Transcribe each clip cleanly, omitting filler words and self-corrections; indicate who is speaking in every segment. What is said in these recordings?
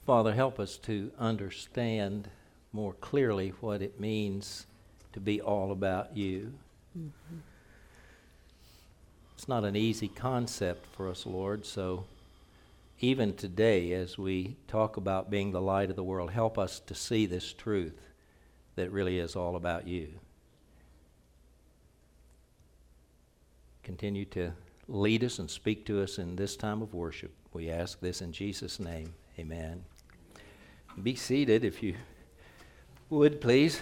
Speaker 1: Father, help us to understand more clearly what it means to be all about you. Mm-hmm. It's not an easy concept for us, Lord, so even today as we talk about being the light of the world, help us to see this truth that really is all about you. Continue to lead us and speak to us in this time of worship. We ask this in Jesus' name. Amen. Be seated if you would, please.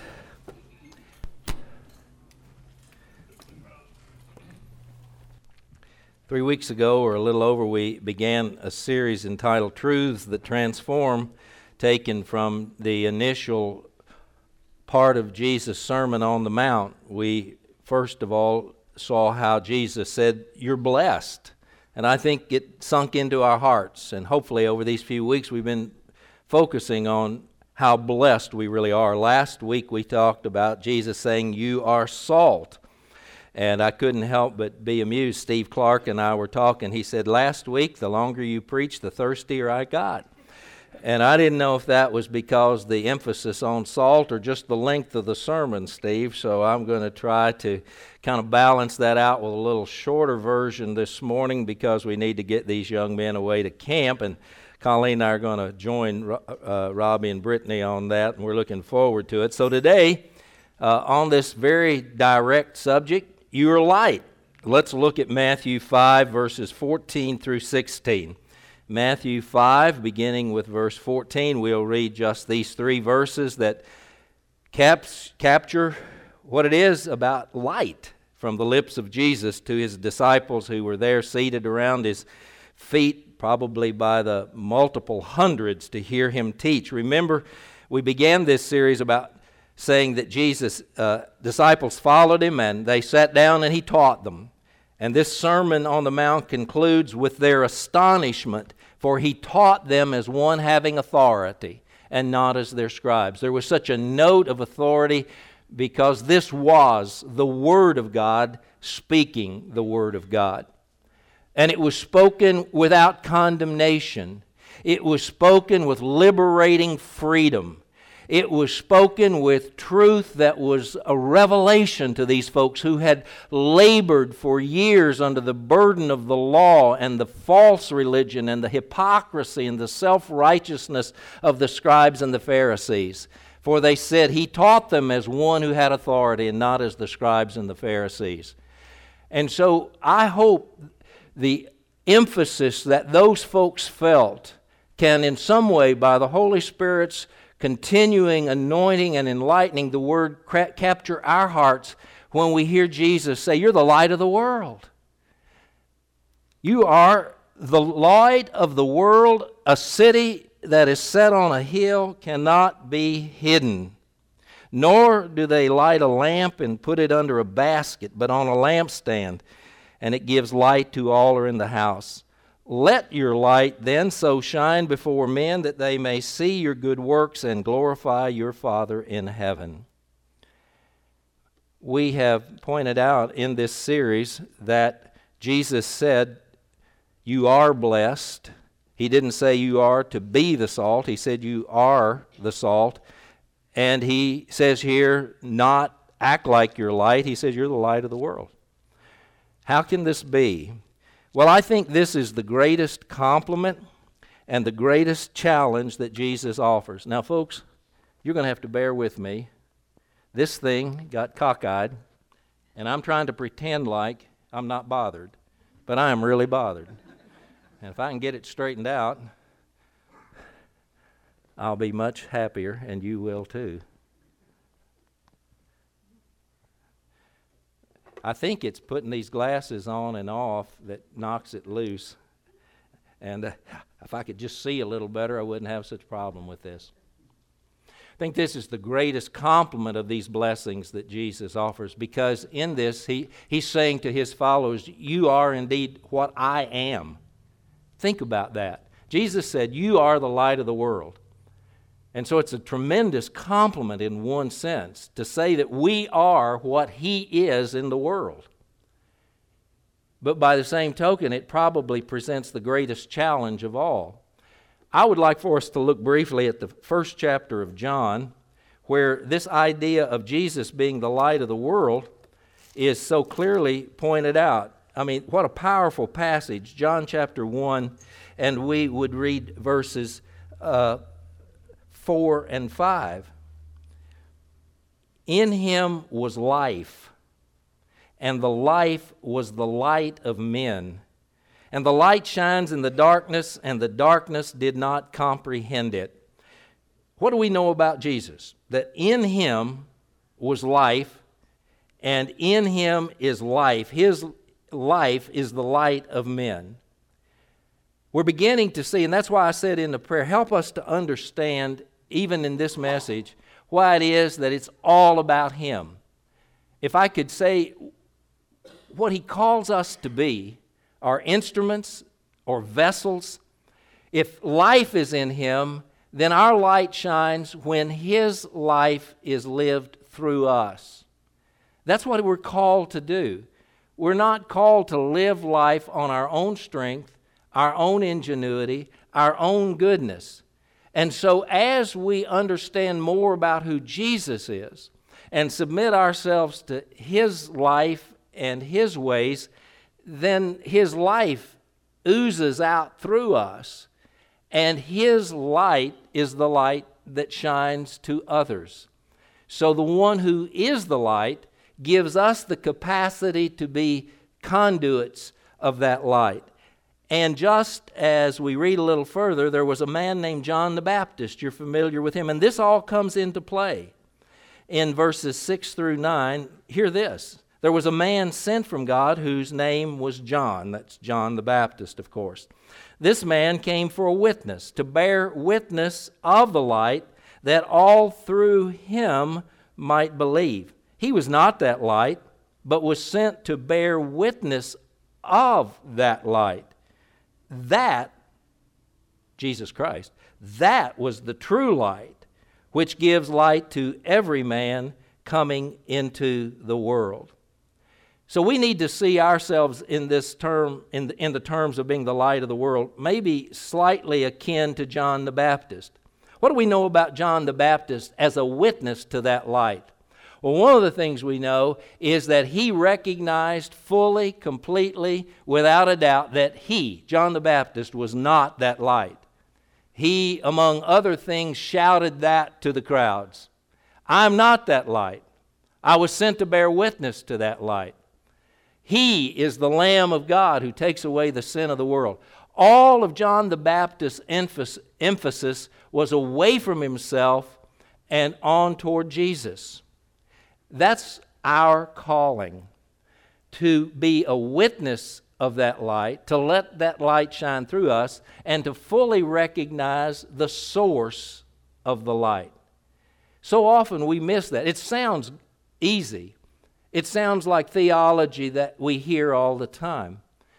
Speaker 1: Three weeks ago, or a little over, we began a series entitled Truths That Transform, taken from the initial part of Jesus' Sermon on the Mount. We, first of all, saw how Jesus said, "You're blessed." And I think it sunk into our hearts. And hopefully over these few weeks we've been focusing on how blessed we really are. Last week we talked about Jesus saying, "You are salt." And I couldn't help but be amused. Steve Clark and I were talking. He said, "Last week, the longer you preached, the thirstier I got." And I didn't know if that was because the emphasis on salt or just the length of the sermon, Steve. So I'm going to try to kind of balance that out with a little shorter version this morning because we need to get these young men away to camp. And Colleen and I are going to join Robbie and Brittany on that, and we're looking forward to it. So today, on this very direct subject, you're light. Let's look at Matthew 5, verses 14 through 16. Matthew 5, beginning with verse 14, we'll read just these three verses that capture what it is about light from the lips of Jesus to his disciples who were there seated around his feet, probably by the multiple hundreds, to hear him teach. Remember, we began this series about saying that Jesus' disciples followed him and they sat down and he taught them. And this Sermon on the Mount concludes with their astonishment, for he taught them as one having authority and not as their scribes. There was such a note of authority because this was the Word of God speaking the Word of God. And it was spoken without condemnation. It was spoken with liberating freedom. It was spoken with truth that was a revelation to these folks who had labored for years under the burden of the law and the false religion and the hypocrisy and the self-righteousness of the scribes and the Pharisees. For they said he taught them as one who had authority and not as the scribes and the Pharisees. And so I hope the emphasis that those folks felt can in some way, by the Holy Spirit's continuing anointing and enlightening, the Word capture our hearts when we hear Jesus say, "You're the light of the world." You are the light of the world. A city that is set on a hill cannot be hidden. Nor do they light a lamp and put it under a basket, but on a lampstand, and it gives light to all who are in the house. Let your light then so shine before men that they may see your good works and glorify your Father in heaven. We have pointed out in this series that Jesus said, "You are blessed." He didn't say you are to be the salt. He said you are the salt. And he says here, not act like you're light. He says you're the light of the world. How can this be? Well, I think this is the greatest compliment and the greatest challenge that Jesus offers. Now, folks, you're going to have to bear with me. This thing got cockeyed, and I'm trying to pretend like I'm not bothered, but I am really bothered. And if I can get it straightened out, I'll be much happier, and you will too. I think it's putting these glasses on and off that knocks it loose. And if I could just see a little better, I wouldn't have such a problem with this. I think this is the greatest compliment of these blessings that Jesus offers, because in this, he's saying to his followers, "You are indeed what I am." Think about that. Jesus said, "You are the light of the world." And so it's a tremendous compliment in one sense to say that we are what he is in the world. But by the same token, it probably presents the greatest challenge of all. I would like for us to look briefly at the first chapter of John, where this idea of Jesus being the light of the world is so clearly pointed out. I mean, what a powerful passage. John chapter 1, and we would read verses 4 and 5. In him was life, and the life was the light of men. And the light shines in the darkness, and the darkness did not comprehend it. What do we know about Jesus? That in him was life, and in him is life. His life is the light of men. We're beginning to see, and that's why I said in the prayer, help us to understand, even in this message, why it is that it's all about him. If I could say what he calls us to be, are instruments or vessels. If life is in him, then our light shines when his life is lived through us. That's what we're called to do. We're not called to live life on our own strength, our own ingenuity, our own goodness. And so as we understand more about who Jesus is and submit ourselves to his life and his ways, then his life oozes out through us, and his light is the light that shines to others. So the one who is the light gives us the capacity to be conduits of that light. And just as we read a little further, there was a man named John the Baptist. You're familiar with him. And this all comes into play. In verses 6 through 9, hear this. There was a man sent from God whose name was John. That's John the Baptist, of course. This man came for a witness, to bear witness of the light, that all through him might believe. He was not that light, but was sent to bear witness of that light. That, Jesus Christ, that was the true light, which gives light to every man coming into the world. So we need to see ourselves in this term, in the terms of being the light of the world, maybe slightly akin to John the Baptist. What do we know about John the Baptist as a witness to that light? Well, one of the things we know is that he recognized fully, completely, without a doubt, that he, John the Baptist, was not that light. He, among other things, shouted that to the crowds. I'm not that light. I was sent to bear witness to that light. He is the Lamb of God who takes away the sin of the world. All of John the Baptist's emphasis was away from himself and on toward Jesus. That's our calling, to be a witness of that light, to let that light shine through us, and to fully recognize the source of the light. So often we miss that. It sounds easy. It sounds like theology that we hear all the time.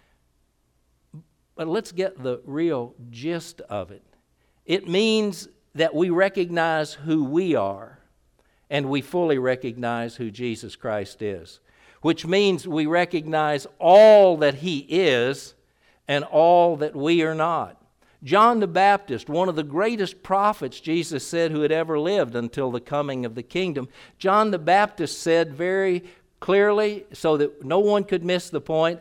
Speaker 1: But let's get the real gist of it. It means that we recognize who we are, and we fully recognize who Jesus Christ is, which means we recognize all that he is and all that we are not. John the Baptist, one of the greatest prophets Jesus said who had ever lived until the coming of the kingdom, John the Baptist said very clearly, so that no one could miss the point,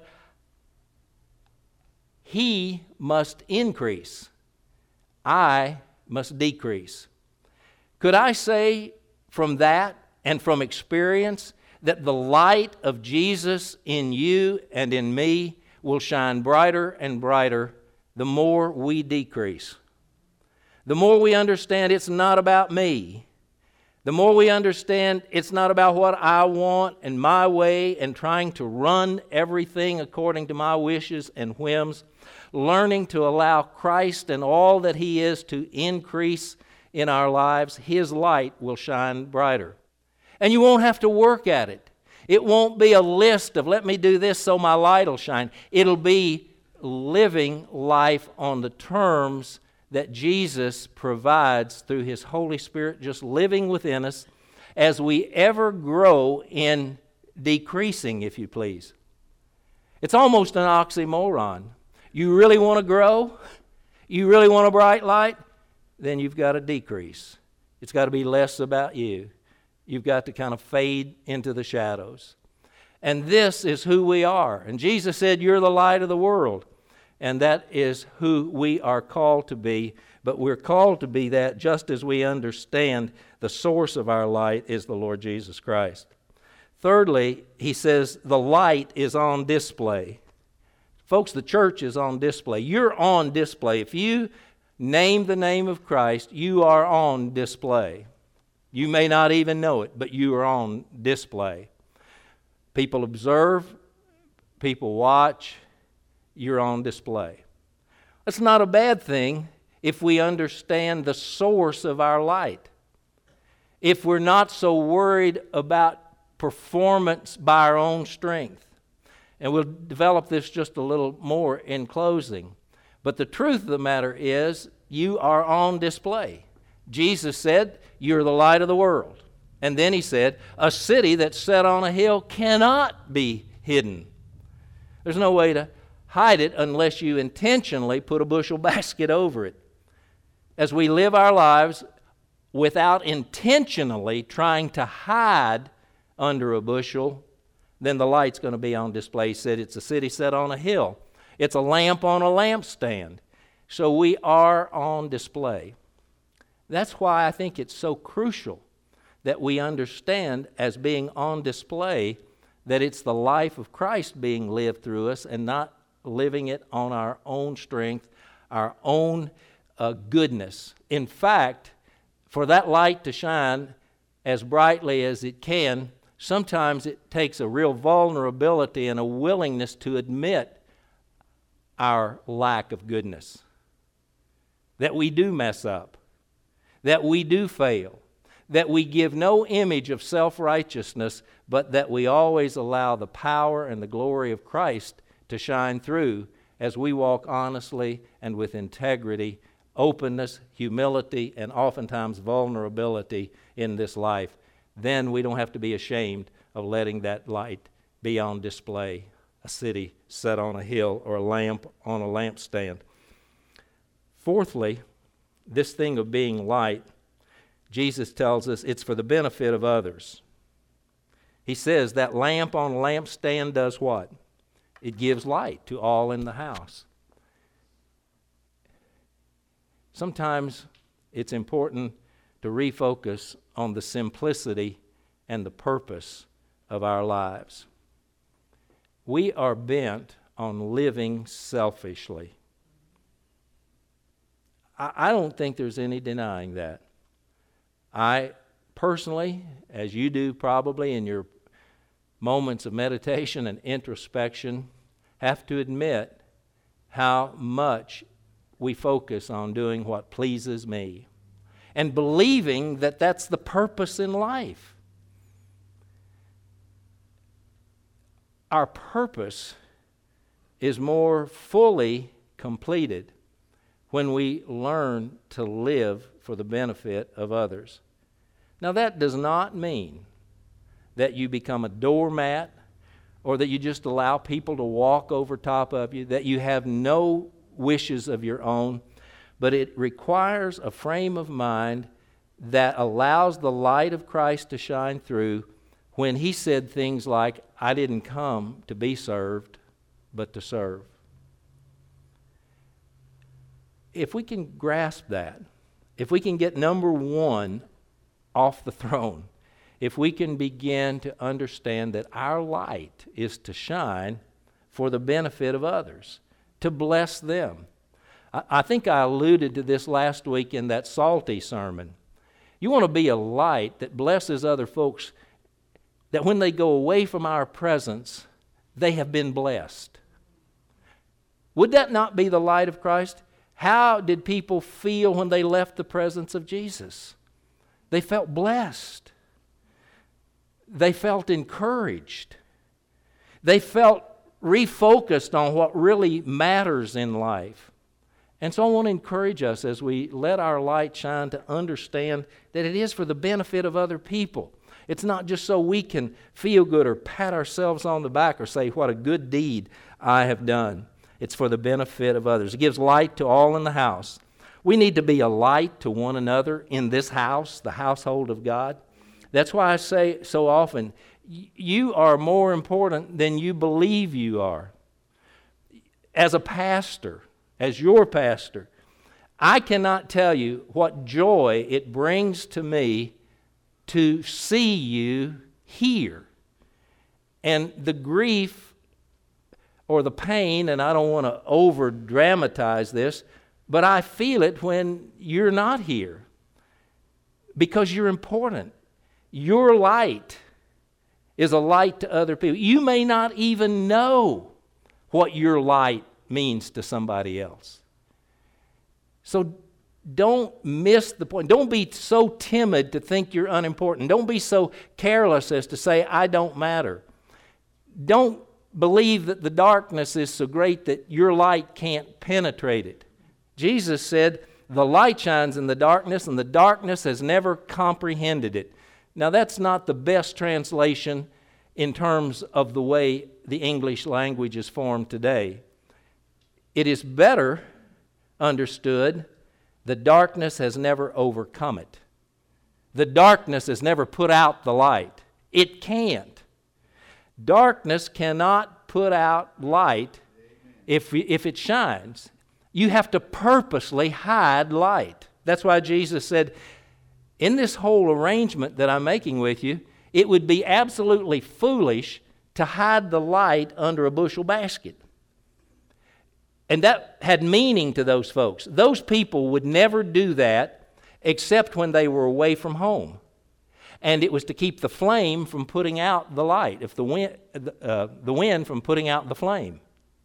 Speaker 1: he must increase, I must decrease. Could I say from that and from experience that the light of Jesus in you and in me will shine brighter and brighter the more we decrease? The more we understand it's not about me, the more we understand it's not about what I want and my way and trying to run everything according to my wishes and whims, learning to allow Christ and all that he is to increase in our lives, his light will shine brighter. And you won't have to work at it. It won't be a list of let me do this so my light will shine. It'll be living life on the terms that Jesus provides through his Holy Spirit just living within us as we ever grow in decreasing, if you please. It's almost an oxymoron. You really want to grow? You really want a bright light? Then you've got to decrease. It's got to be less about you. You've got to kind of fade into the shadows. And this is who we are. And Jesus said, you're the light of the world. And that is who we are called to be. But we're called to be that just as we understand the source of our light is the Lord Jesus Christ. Thirdly, he says the light is on display. Folks, the church is on display. You're on display. If you name the name of Christ, you are on display. You may not even know it, but you are on display. People observe, people watch, you're on display. That's not a bad thing if we understand the source of our light. If we're not so worried about performance by our own strength. And we'll develop this just a little more in closing. But the truth of the matter is, you are on display. Jesus said, you're the light of the world. And then he said, a city that's set on a hill cannot be hidden. There's no way to hide it unless you intentionally put a bushel basket over it. As we live our lives without intentionally trying to hide under a bushel, then the light's going to be on display. He said it's a city set on a hill. It's a lamp on a lampstand. So we are on display. That's why I think it's so crucial that we understand as being on display that it's the life of Christ being lived through us and not living it on our own strength, our own goodness. In fact, for that light to shine as brightly as it can, sometimes it takes a real vulnerability and a willingness to admit our lack of goodness. That we do mess up. That we do fail. That we give no image of self-righteousness, but that we always allow the power and the glory of Christ to shine through as we walk honestly and with integrity, openness, humility, and oftentimes vulnerability in this life. Then we don't have to be ashamed of letting that light be on display, a city set on a hill or a lamp on a lampstand. Fourthly, this thing of being light, Jesus tells us it's for the benefit of others. He says that lamp on a lampstand does what? It gives light to all in the house. Sometimes it's important to refocus on the simplicity and the purpose of our lives. We are bent on living selfishly. I don't think there's any denying that. I personally, as you do probably in your moments of meditation and introspection, have to admit how much we focus on doing what pleases me and believing that that's the purpose in life. Our purpose is more fully completed when we learn to live for the benefit of others. Now, that does not mean that you become a doormat or that you just allow people to walk over top of you, that you have no wishes of your own, but it requires a frame of mind that allows the light of Christ to shine through when he said things like, I didn't come to be served, but to serve. If we can grasp that, if we can get number one off the throne, if we can begin to understand that our light is to shine for the benefit of others, to bless them. I think I alluded to this last week in that salty sermon. You want to be a light that blesses other folks, that when they go away from our presence, they have been blessed. Would that not be the light of Christ? How did people feel when they left the presence of Jesus? They felt blessed. They felt encouraged. They felt refocused on what really matters in life. And so I want to encourage us as we let our light shine to understand that it is for the benefit of other people. It's not just so we can feel good or pat ourselves on the back or say, what a good deed I have done. It's for the benefit of others. It gives light to all in the house. We need to be a light to one another in this house, the household of God. That's why I say so often, you are more important than you believe you are. As a pastor, as your pastor, I cannot tell you what joy it brings to me to see you here. And the grief or the pain, and I don't want to over dramatize this, but I feel it when you're not here because you're important. Your light is a light to other people. You may not even know what your light means to somebody else. So don't miss the point. Don't be so timid to think you're unimportant. Don't be so careless as to say, I don't matter. Don't believe that the darkness is so great that your light can't penetrate it. Jesus said, the light shines in the darkness, and the darkness has never comprehended it. Now, that's not the best translation in terms of the way the English language is formed today. It is better understood, the darkness has never overcome it. The darkness has never put out the light. It can't. Darkness cannot put out light if it shines. You have to purposely hide light. That's why Jesus said, in this whole arrangement that I'm making with you, it would be absolutely foolish to hide the light under a bushel basket. And that had meaning to those folks. Those people would never do that except when they were away from home. And it was to keep the flame from putting out the light, if the wind from putting out the flame.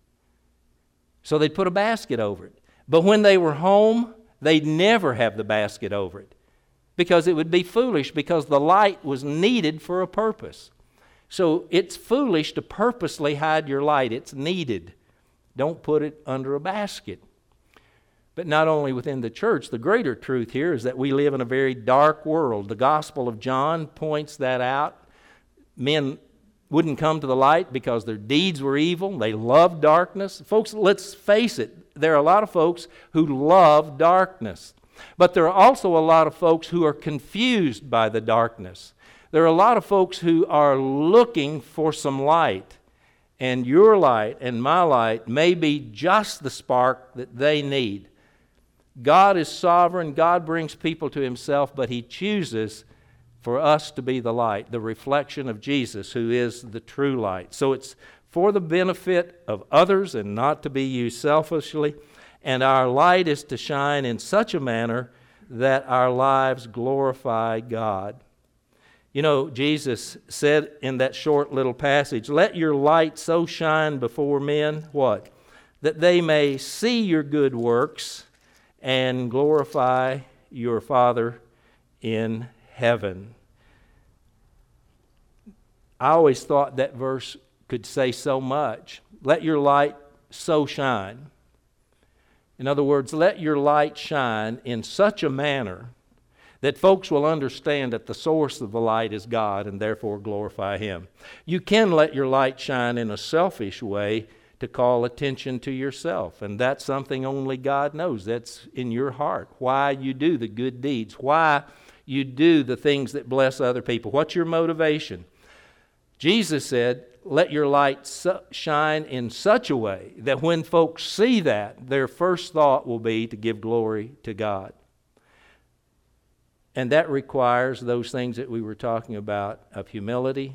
Speaker 1: So they'd put a basket over it. But when they were home, they'd never have the basket over it because it would be foolish, because the light was needed for a purpose. So it's foolish to purposely hide your light. It's needed. Don't put it under a basket. But not only within the church, the greater truth here is that we live in a very dark world. The Gospel of John points that out. Men wouldn't come to the light because their deeds were evil. They loved darkness. Folks, let's face it, there are a lot of folks who love darkness. But there are also a lot of folks who are confused by the darkness. There are a lot of folks who are looking for some light. And your light and my light may be just the spark that they need. God is sovereign. God brings people to Himself, but He chooses for us to be the light, the reflection of Jesus, who is the true light. So it's for the benefit of others and not to be used selfishly. And our light is to shine in such a manner that our lives glorify God. You know, Jesus said in that short little passage, let your light so shine before men, what? That they may see your good works and glorify your Father in heaven. I always thought that verse could say so much. Let your light so shine. In other words, let your light shine in such a manner that folks will understand that the source of the light is God and therefore glorify Him. You can let your light shine in a selfish way to call attention to yourself, and that's something only God knows. That's in your heart. Why you do the good deeds, why you do the things that bless other people. What's your motivation? Jesus said, let your light shine in such a way that when folks see that, their first thought will be to give glory to God. And that requires those things that we were talking about, of humility,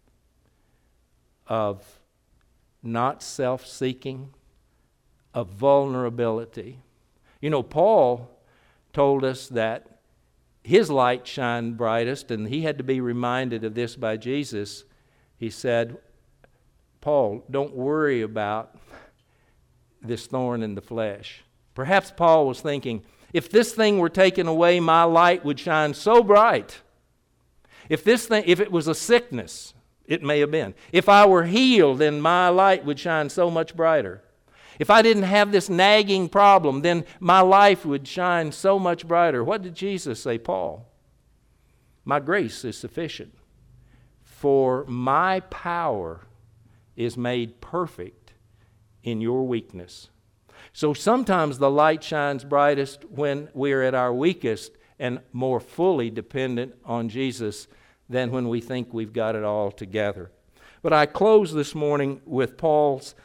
Speaker 1: of not self-seeking, of vulnerability. You know, Paul told us that his light shined brightest, and he had to be reminded of this by Jesus. He said, Paul, don't worry about this thorn in the flesh. Perhaps Paul was thinking, if this thing were taken away, my light would shine so bright. If it was a sickness, it may have been. If I were healed, then my light would shine so much brighter. If I didn't have this nagging problem, then my life would shine so much brighter. What did Jesus say, Paul? My grace is sufficient, for my power is made perfect in your weakness. So sometimes the light shines brightest when we are at our weakest and more fully dependent on Jesus than when we think we've got it all together. But I close this morning with Paul's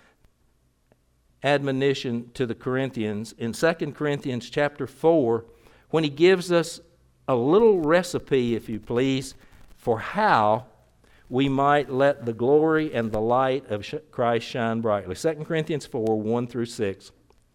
Speaker 1: admonition to the Corinthians in 2 Corinthians chapter 4, when he gives us a little recipe, if you please, for how we might let the glory and the light of Christ shine brightly. 2 Corinthians 4, 1 through 6.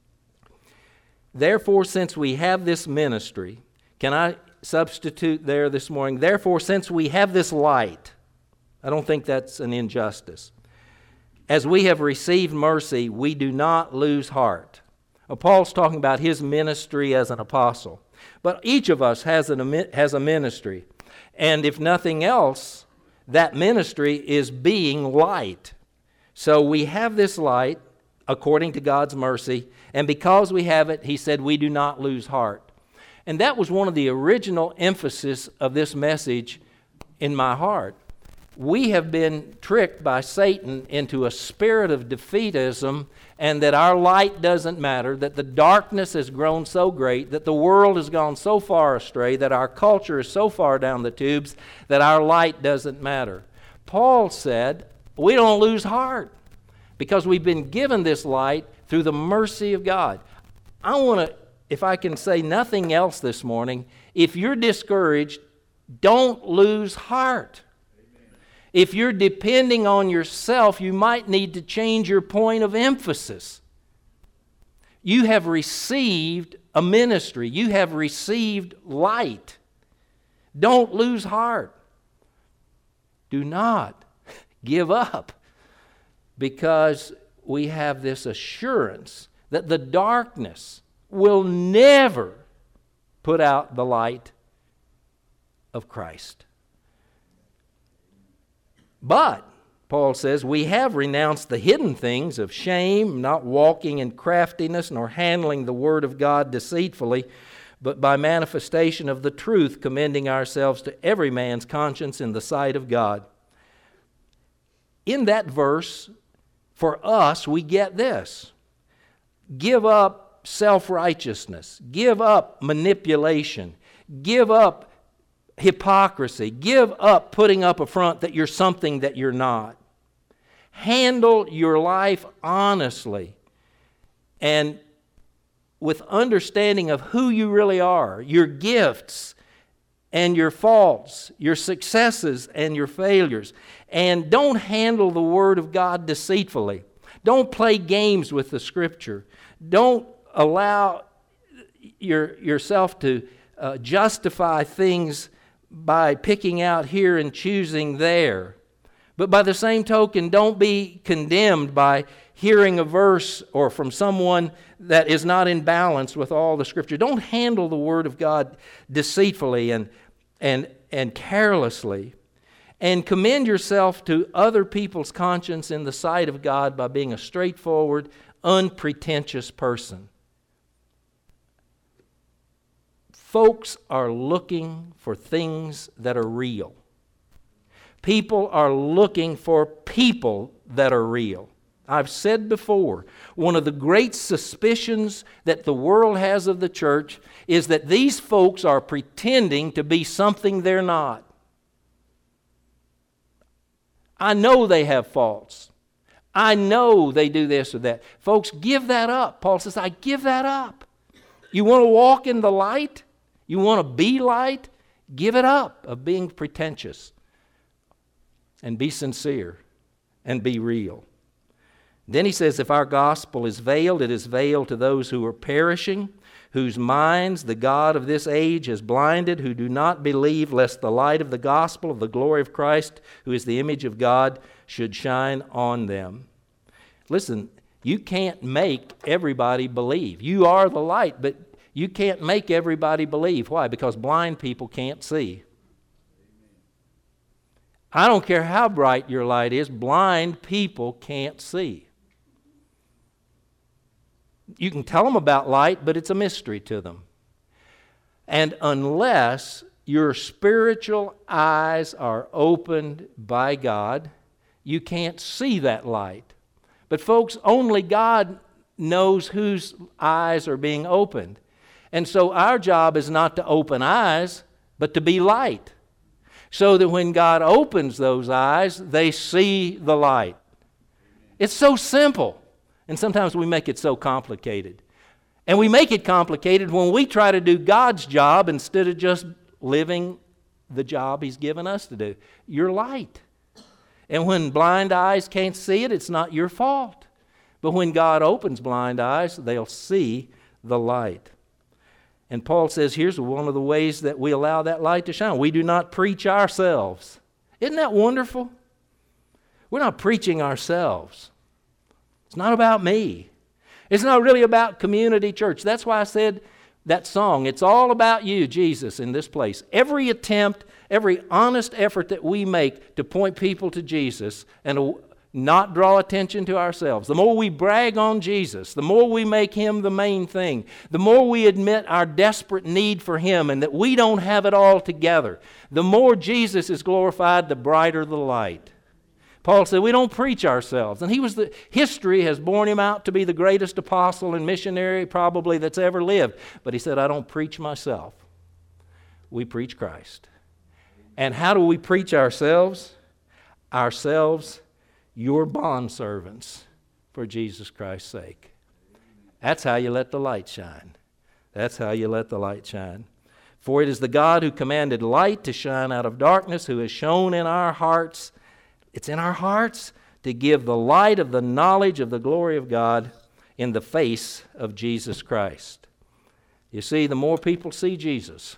Speaker 1: Therefore, since we have this ministry, can I substitute there this morning? Therefore, since we have this light, I don't think that's an injustice. As we have received mercy, we do not lose heart. Paul's talking about his ministry as an apostle. But each of us has a ministry. And if nothing else, that ministry is being light. So we have this light according to God's mercy. And because we have it, he said, we do not lose heart. And that was one of the original emphasis of this message in my heart. We have been tricked by Satan into a spirit of defeatism, and that our light doesn't matter, that the darkness has grown so great, that the world has gone so far astray, that our culture is so far down the tubes, that our light doesn't matter. Paul said, we don't lose heart because we've been given this light through the mercy of God. I want to, if I can say nothing else this morning, if you're discouraged, don't lose heart. If you're depending on yourself, you might need to change your point of emphasis. You have received a ministry. You have received light. Don't lose heart. Do not give up, because we have this assurance that the darkness will never put out the light of Christ. But, Paul says, we have renounced the hidden things of shame, not walking in craftiness, nor handling the word of God deceitfully, but by manifestation of the truth, commending ourselves to every man's conscience in the sight of God. In that verse, for us, we get this. Give up self-righteousness. Give up manipulation. Give up hypocrisy. Give up putting up a front that you're something that you're not. Handle your life honestly and with understanding of who you really are, your gifts and your faults, your successes and your failures. And don't handle the Word of God deceitfully. Don't play games with the Scripture. Don't allow yourself to justify things by picking out here and choosing there. But by the same token, don't be condemned by hearing a verse or from someone that is not in balance with all the Scripture. Don't handle the Word of God deceitfully and carelessly. And commend yourself to other people's conscience in the sight of God by being a straightforward, unpretentious person. Folks are looking for things that are real. People are looking for people that are real. I've said before, one of the great suspicions that the world has of the church is that these folks are pretending to be something they're not. I know they have faults. I know they do this or that. Folks, give that up. Paul says, I give that up. You want to walk in the light? You want to be light? Give it up of being pretentious. And be sincere. And be real. Then he says, if our gospel is veiled, it is veiled to those who are perishing, whose minds the God of this age has blinded, who do not believe, lest the light of the gospel of the glory of Christ, who is the image of God, should shine on them. Listen, you can't make everybody believe. You are the light, but you can't make everybody believe. Why? Because blind people can't see. I don't care how bright your light is, blind people can't see. You can tell them about light, but it's a mystery to them. And unless your spiritual eyes are opened by God, you can't see that light. But folks, only God knows whose eyes are being opened. And so our job is not to open eyes, but to be light. So that when God opens those eyes, they see the light. It's so simple. And sometimes we make it so complicated. And we make it complicated when we try to do God's job instead of just living the job He's given us to do. You're light. And when blind eyes can't see it, it's not your fault. But when God opens blind eyes, they'll see the light. And Paul says, here's one of the ways that we allow that light to shine. We do not preach ourselves. Isn't that wonderful? We're not preaching ourselves. It's not about me. It's not really about Community Church. That's why I said that song, it's all about you, Jesus, in this place. Every attempt, every honest effort that we make to point people to Jesus and to not draw attention to ourselves, the more we brag on Jesus, the more we make Him the main thing, the more we admit our desperate need for Him and that we don't have it all together, the more Jesus is glorified, the brighter the light. Paul said, we don't preach ourselves. And history has borne him out to be the greatest apostle and missionary probably that's ever lived. But he said, I don't preach myself. We preach Christ. And how do we preach ourselves? Ourselves, your bondservants for Jesus Christ's sake. That's how you let the light shine. That's how you let the light shine. For it is the God who commanded light to shine out of darkness, who has shone in our hearts. It's in our hearts to give the light of the knowledge of the glory of God in the face of Jesus Christ. You see, the more people see Jesus,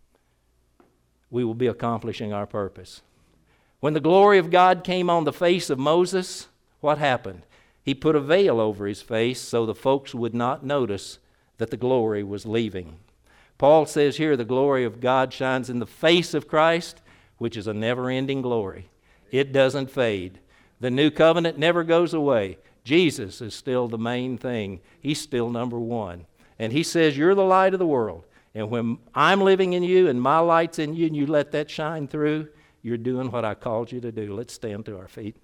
Speaker 1: we will be accomplishing our purpose. When the glory of God came on the face of Moses, what happened? He put a veil over his face so the folks would not notice that the glory was leaving. Paul says here the glory of God shines in the face of Christ, which is a never-ending glory. It doesn't fade. The new covenant never goes away. Jesus is still the main thing. He's still number one. And He says, you're the light of the world. And when I'm living in you and my light's in you and you let that shine through, you're doing what I called you to do. Let's stand to our feet.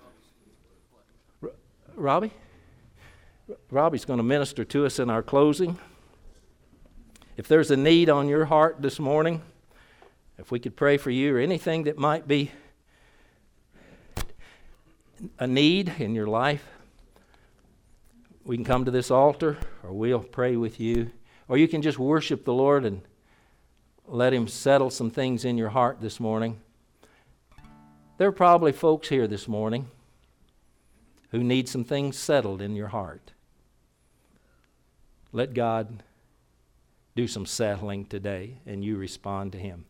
Speaker 1: Robbie? Robbie's going to minister to us in our closing. If there's a need on your heart this morning, if we could pray for you or anything that might be a need in your life, we can come to this altar or we'll pray with you. Or you can just worship the Lord and let Him settle some things in your heart this morning. There are probably folks here this morning who need some things settled in your heart. Let God do some settling today and you respond to Him.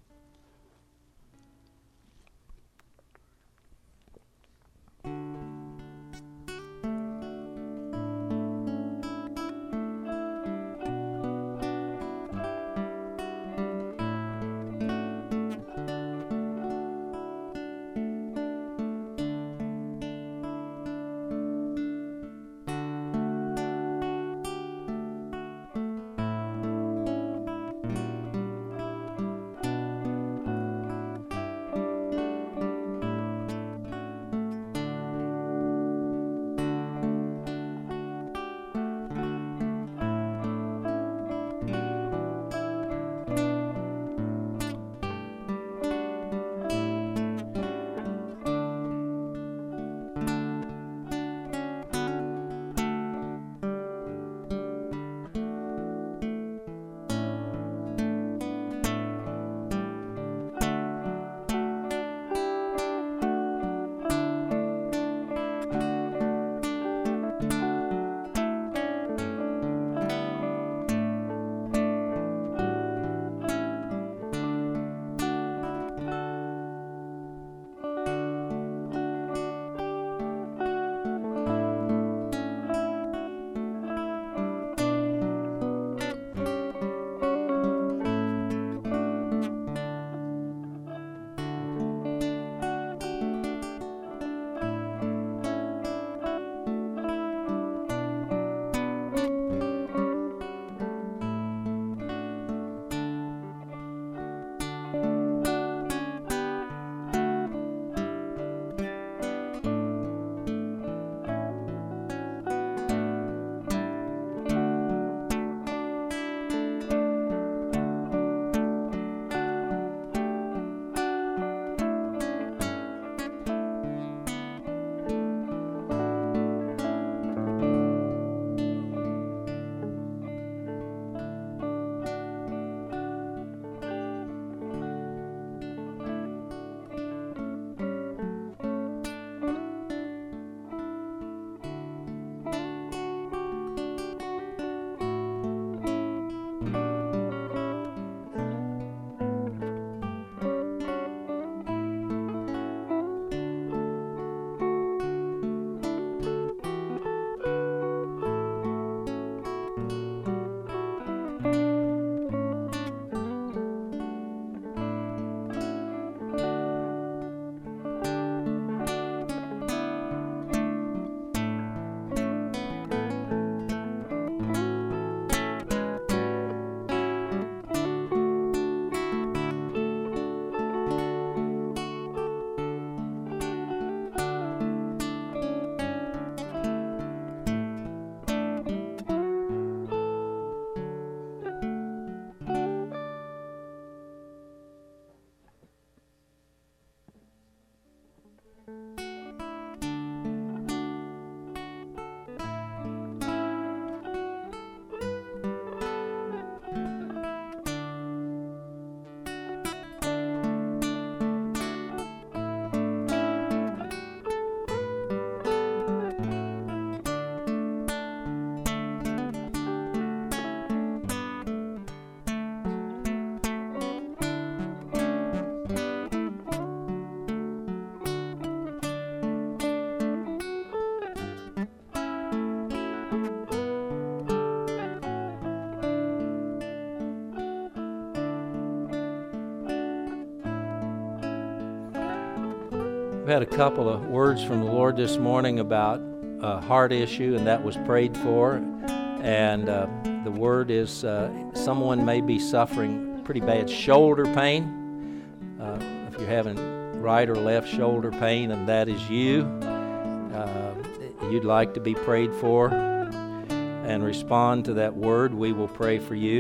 Speaker 1: We had a couple of words from the Lord this morning about a heart issue, and that was prayed for. And the word is someone may be suffering pretty bad shoulder pain. If you're having right or left shoulder pain, and that is you, you'd like to be prayed for, and respond to that word. We will pray for you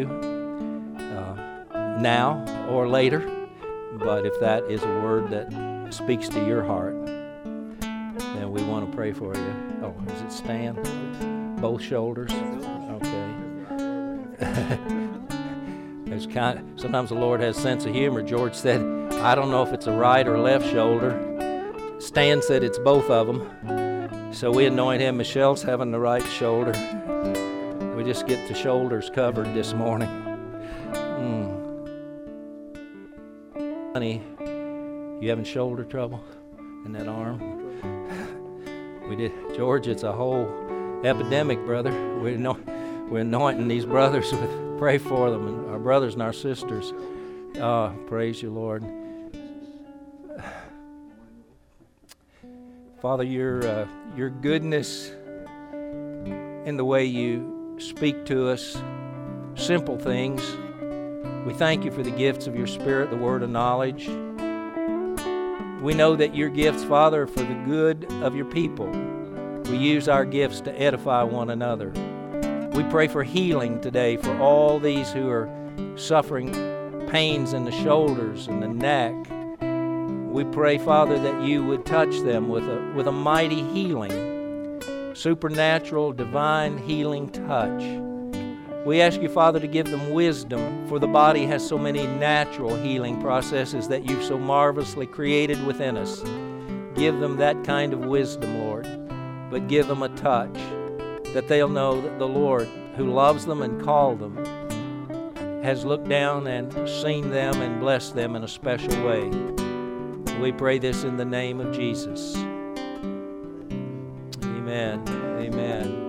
Speaker 1: now or later. But if that is a word that speaks to your heart, then we want to pray for you. Oh, does it stand? Both shoulders? Okay. Sometimes the Lord has a sense of humor. George said, I don't know if it's a right or left shoulder. Stan said it's both of them. So we anoint him. Michelle's having the right shoulder. We just get the shoulders covered this morning. Honey, you having shoulder trouble in that arm? We did, George. It's a whole epidemic, brother. We're anointing these brothers with pray for them, and our brothers and our sisters. Praise you, Lord. Father, your goodness in the way you speak to us, simple things. We thank you for the gifts of your Spirit, the word of knowledge. We know that your gifts, Father, are for the good of your people. We use our gifts to edify one another. We pray for healing today for all these who are suffering pains in the shoulders and the neck. We pray, Father, that you would touch them with a mighty healing, supernatural, divine healing touch. We ask you, Father, to give them wisdom, for the body has so many natural healing processes that you've so marvelously created within us. Give them that kind of wisdom, Lord, but give them a touch, that they'll know that the Lord, who loves them and called them, has looked down and seen them and blessed them in a special way. We pray this in the name of Jesus. Amen. Amen.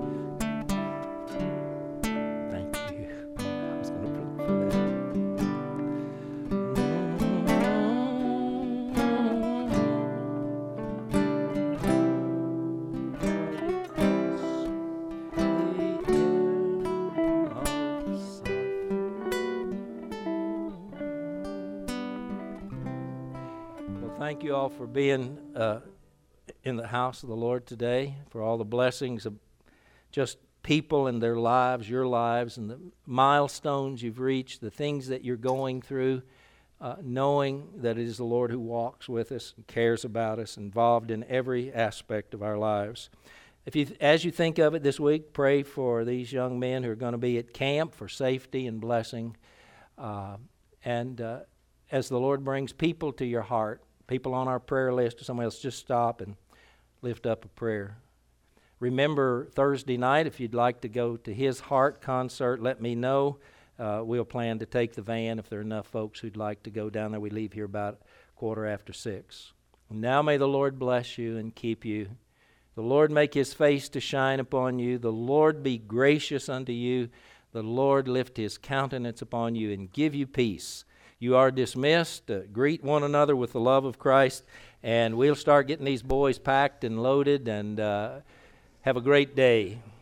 Speaker 1: Thank you all for being in the house of the Lord today, for all the blessings of just people and their lives, your lives, and the milestones you've reached, the things that you're going through, knowing that it is the Lord who walks with us and cares about us, involved in every aspect of our lives. As you think of it this week, pray for these young men who are going to be at camp for safety and blessing. And as the Lord brings people to your heart, people on our prayer list or somewhere else, just stop and lift up a prayer. Remember Thursday night, if you'd like to go to His Heart concert, let me know. We'll plan to take the van if there are enough folks who'd like to go down there. We leave here about 6:15. Now may the Lord bless you and keep you. The Lord make His face to shine upon you. The Lord be gracious unto you. The Lord lift His countenance upon you and give you peace. You are dismissed. Greet one another with the love of Christ, and we'll start getting these boys packed and loaded, and have a great day.